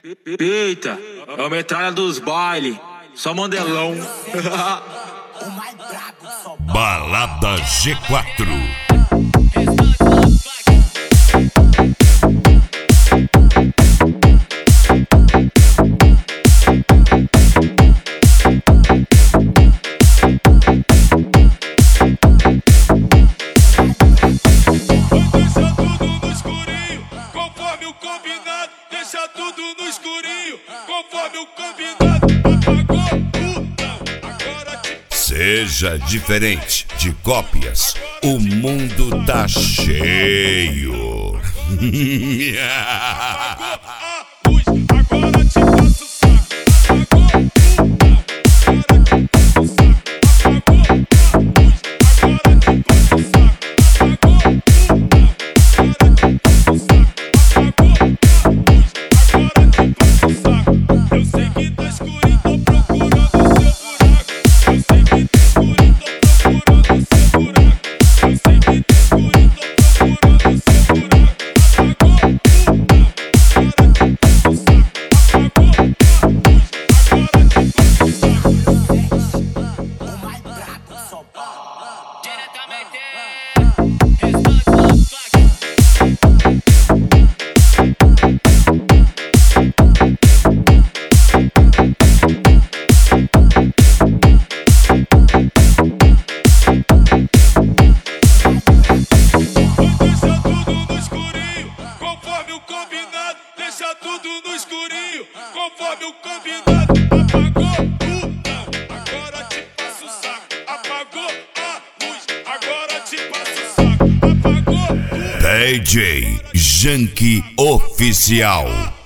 Eita, é a metralha dos baile, só mandelão. Balada G4. Deixa tudo no escurinho, conforme o combinado. Apagou, não, agora Seja diferente de cópias, o mundo tá cheio. apagou a luz, agora te passo o saco. Apagou, não, agora te passo o saco. Apagou a luz, agora te passo o saco. Apagou, não, agora te passo o saco. Apagou. Eu sei que tá escurinho, tô procurando seu buraco. Eu sei que tá escurinho, tô procurando seu buraco. Eu sei que tá escurinho, tô procurando seu buraco. Apagou, não, agora te passo o saco. Apagou a luz, agora te passo o saco. O mais brabo de São Paulo. Diretamente. Deixa tudo no escurinho, conforme o combinado. Apagou, não, agora te passo o saco. Apagou a luz, agora te passo o saco. Apagou. DJ Janky Oficial.